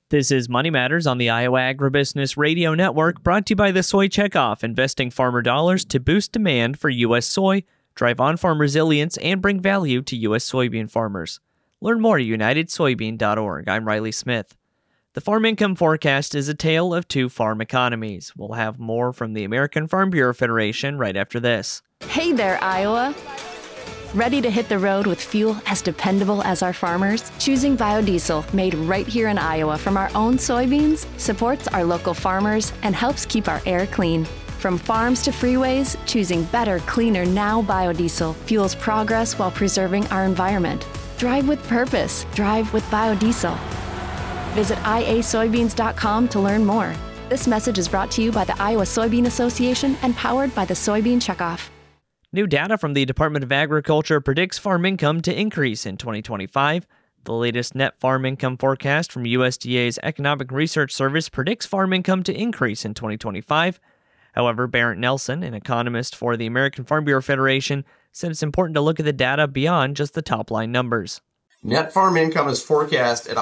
This is Money Matters on the Iowa Agribusiness Radio Network, brought to you by the Soy Checkoff, investing farmer dollars to boost demand for U.S. soy, drive on-farm resilience, and bring value to U.S. soybean farmers. Learn more at unitedsoybean.org. I'm Riley Smith. The farm income forecast is a tale of two farm economies. We'll have more from the American Farm Bureau Federation right after this. Hey there, Iowa. Ready to hit the road with fuel as dependable as our farmers? Choosing biodiesel, made right here in Iowa from our own soybeans, supports our local farmers and helps keep our air clean. From farms to freeways, choosing better, cleaner now biodiesel fuels progress while preserving our environment. Drive with purpose. Drive with biodiesel. Visit iasoybeans.com to learn more. This message is brought to you by the Iowa Soybean Association and powered by the Soybean Checkoff. New data from the Department of Agriculture predicts farm income to increase in 2025. The latest net farm income forecast from USDA's Economic Research Service predicts farm income to increase in 2025. However, Barrett Nelson, an economist for the American Farm Bureau Federation, said it's important to look at the data beyond just the top-line numbers. Net farm income is forecast at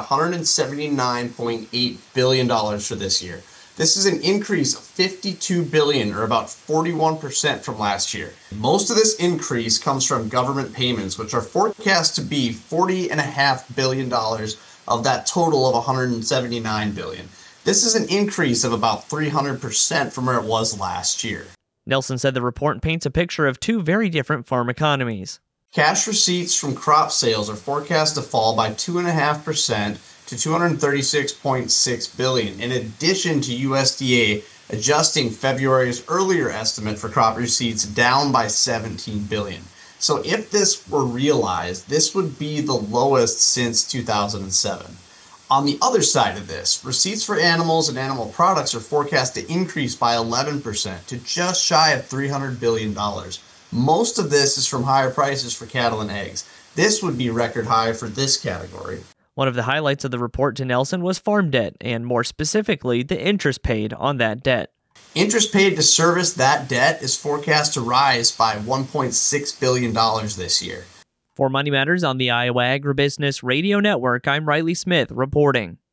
$179.8 billion for this year. This is an increase of $52 billion, or about 41% from last year. Most of this increase comes from government payments, which are forecast to be $40.5 billion of that total of $179 billion. This is an increase of about 300% from where it was last year. Nelson said the report paints a picture of two very different farm economies. Cash receipts from crop sales are forecast to fall by 2.5% to $236.6 billion, in addition to USDA adjusting February's earlier estimate for crop receipts down by $17 billion. So if this were realized, this would be the lowest since 2007. On the other side of this, receipts for animals and animal products are forecast to increase by 11% to just shy of $300 billion. Most of this is from higher prices for cattle and eggs. This would be record high for this category. One of the highlights of the report to Nelson was farm debt, and more specifically, the interest paid on that debt. Interest paid to service that debt is forecast to rise by $1.6 billion this year. For Money Matters on the Iowa Agribusiness Radio Network, I'm Riley Smith reporting.